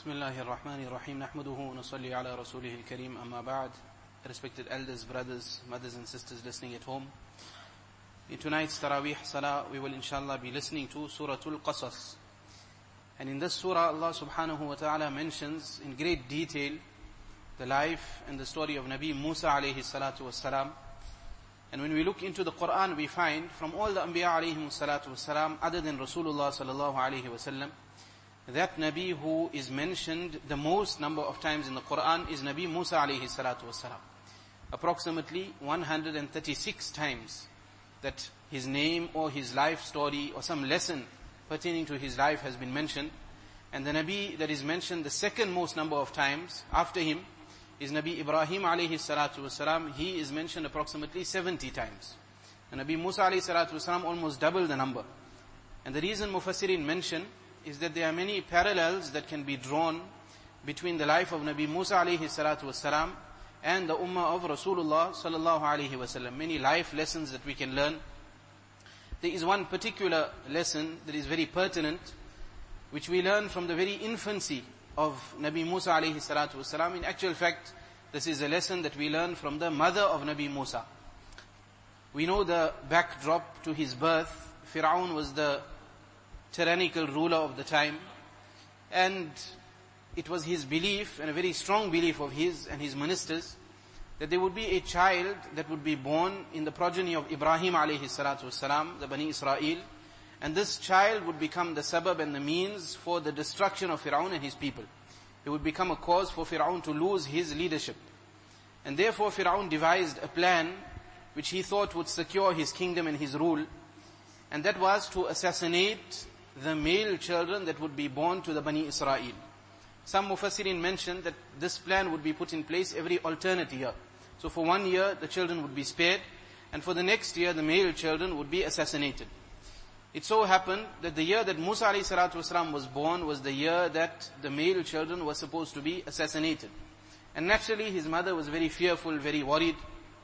بسم الله الرحمن الرحيم نحمده ونصلي على رسوله الكريم أما بعد. Respected elders, brothers, mothers and sisters listening at home. In tonight's Taraweeh Salah, we will inshallah be listening to Surah Al-Qasas. And in this surah, Allah subhanahu wa ta'ala mentions in great detail the life and the story of Nabi Musa alayhi salatu wassalam. And when we look into the Quran, we find from all the Anbiya alayhi salatu wassalam, other than Rasulullah sallallahu alayhi wasallam, that Nabi who is mentioned the most number of times in the Quran is Nabi Musa alayhi salatu wassalam. Approximately 136 times that his name or his life story or some lesson pertaining to his life has been mentioned. And the Nabi that is mentioned the second most number of times after him is Nabi Ibrahim alayhi salatu wassalam. He is mentioned approximately 70 times. And Nabi Musa alayhi salatu wassalam almost double the number. And the reason Mufassirin mention is that there are many parallels that can be drawn between the life of Nabi Musa alayhi salatu wassalam and the ummah of Rasulullah sallallahu alayhi wasallam. Many life lessons that we can learn. There is one particular lesson that is very pertinent, which we learn from the very infancy of Nabi Musa alayhi salatu wassalam. In actual fact, this is a lesson that we learn from the mother of Nabi Musa. We know the backdrop to his birth. Fir'aun was the tyrannical ruler of the time, and it was his belief, and a very strong belief of his and his ministers, that there would be a child that would be born in the progeny of Ibrahim alayhi salatu wassalam, the Bani Israel, and this child would become the sabab and the means for the destruction of Fir'aun and his people. It would become a cause for Fir'aun to lose his leadership. And therefore Fir'aun devised a plan which he thought would secure his kingdom and his rule, and that was to assassinate the male children that would be born to the Bani Israel. Some Mufassirin mentioned that this plan would be put in place every alternate year. So for 1 year, the children would be spared, and for the next year, the male children would be assassinated. It so happened that the year that Musa alayhi salatu wasalam was born was the year that the male children were supposed to be assassinated. And naturally, his mother was very fearful, very worried.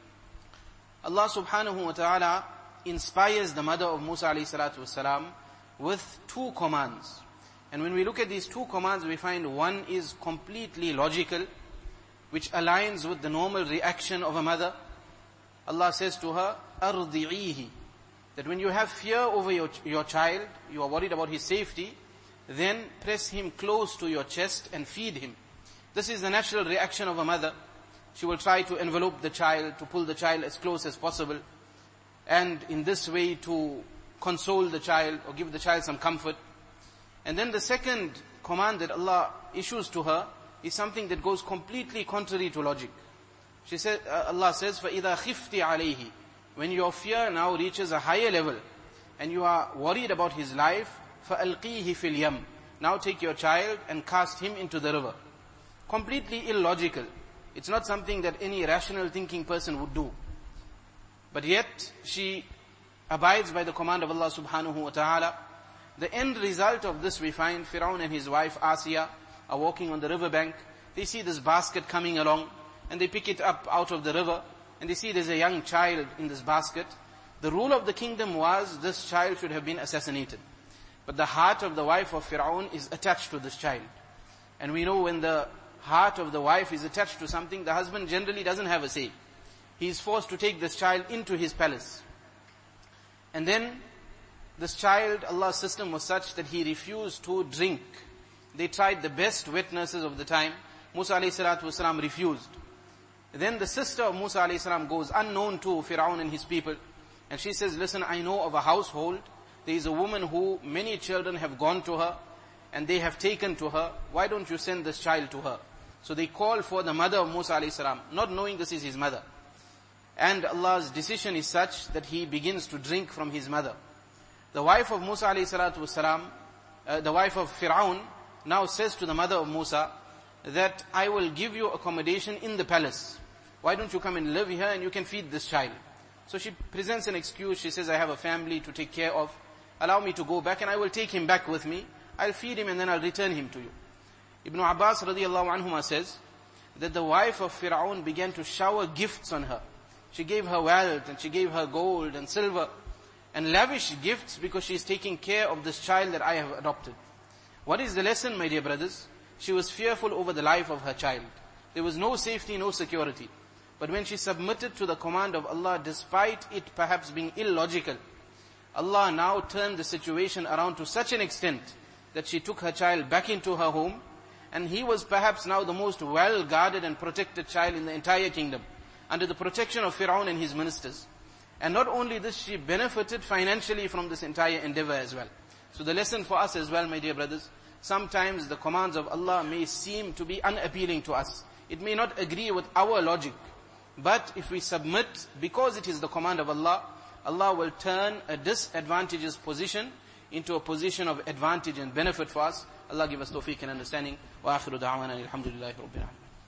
Allah subhanahu wa ta'ala inspires the mother of Musa alayhi salatu wasalam with two commands. And when we look at these two commands, we find one is completely logical, which aligns with the normal reaction of a mother. Allah says to her, أَرْضِعِيهِ, that when you have fear over your child, you are worried about his safety, then press him close to your chest and feed him. This is the natural reaction of a mother. She will try to envelope the child, to pull the child as close as possible, and in this way to console the child or give the child some comfort. And then the second command that Allah issues to her is something that goes completely contrary to logic. She said, Allah says, فَإِذَا خِفْتِ عَلَيْهِ, when your fear now reaches a higher level and you are worried about his life, فَأَلْقِيهِ فِي الْيَمِّ, now take your child and cast him into the river. Completely illogical. It's not something that any rational thinking person would do. But yet, she abides by the command of Allah subhanahu wa ta'ala. The end result of this, we find Fir'aun and his wife Asiya are walking on the riverbank. They see this basket coming along, and they pick it up out of the river, and they see there's a young child in this basket. The rule of the kingdom was this child should have been assassinated. But the heart of the wife of Fir'aun is attached to this child. And we know when the heart of the wife is attached to something, the husband generally doesn't have a say. He is forced to take this child into his palace. And then this child, Allah's system was such that he refused to drink. They tried the best wet nurses of the time. Musa alayhi salatu wasalam refused. Then the sister of Musa alayhi salam goes unknown to Fir'aun and his people. And she says, listen, I know of a household. There is a woman who many children have gone to her and they have taken to her. Why don't you send this child to her? So they call for the mother of Musa alayhi salam, not knowing this is his mother. And Allah's decision is such that he begins to drink from his mother. The wife of Musa alayhi salatu wasalam, the wife of Fir'aun, now says to the mother of Musa that I will give you accommodation in the palace. Why don't you come and live here and you can feed this child? So she presents an excuse. She says, I have a family to take care of. Allow me to go back and I will take him back with me. I'll feed him and then I'll return him to you. Ibn Abbas radiallahu anhuma says that the wife of Fir'aun began to shower gifts on her. She gave her wealth and she gave her gold and silver and lavish gifts because she is taking care of this child that I have adopted. What is the lesson, my dear brothers? She was fearful over the life of her child. There was no safety, no security. But when she submitted to the command of Allah, despite it perhaps being illogical, Allah now turned the situation around to such an extent that she took her child back into her home, and he was perhaps now the most well-guarded and protected child in the entire kingdom, under the protection of Fir'aun and his ministers. And not only this, she benefited financially from this entire endeavor as well. So the lesson for us as well, my dear brothers, sometimes the commands of Allah may seem to be unappealing to us. It may not agree with our logic. But if we submit, because it is the command of Allah, Allah will turn a disadvantageous position into a position of advantage and benefit for us. Allah give us tawfiq and understanding. Wa akhiru da'wana alhamdulillahi rabbil alamin.